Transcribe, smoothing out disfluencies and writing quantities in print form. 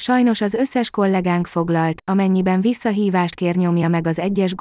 Sajnos az összes kollégánk foglalt, amennyiben visszahívást kér nyomja meg az egyes